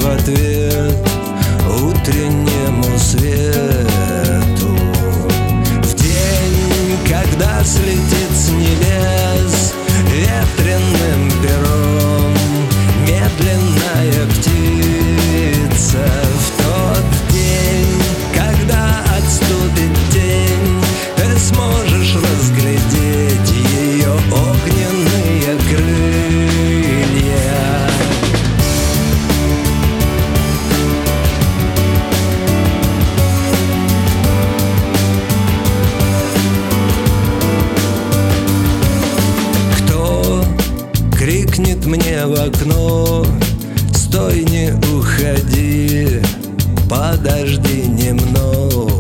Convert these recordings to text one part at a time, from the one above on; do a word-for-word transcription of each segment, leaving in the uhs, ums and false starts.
в ответ утреннему свету. В день, когда слетит с небес ветреным пером медленная птица, в тот день, когда отступит тень, ты сможешь разглядеть ее огненные крылья. Кто крикнет мне в окно: стой, не уходи, подожди немного?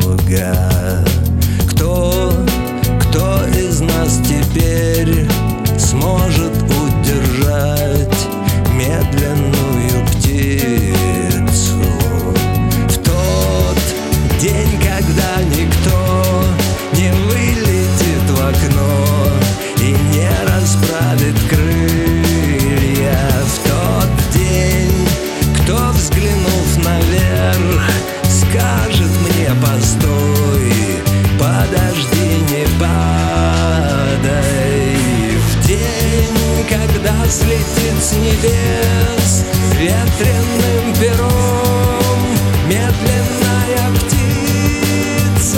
Кто, кто из нас теперь сможет удержать медленную птицу? В тот день, когда никто не вылетит в окно и не расправит крылья, в тот день, кто, взглянув наверх, скажет мне: постой, подожди, не падай. В день, когда слетит с небес ветреным пером медленная птица.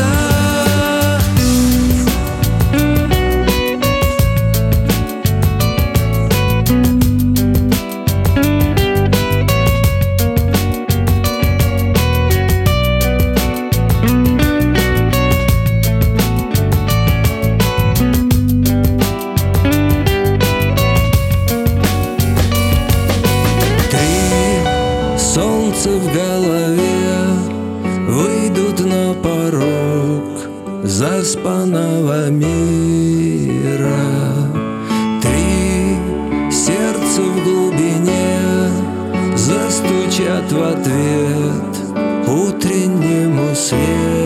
Солнце в голове выйдут на порог заспанного мира. Три сердца в глубине застучат в ответ утреннему свету.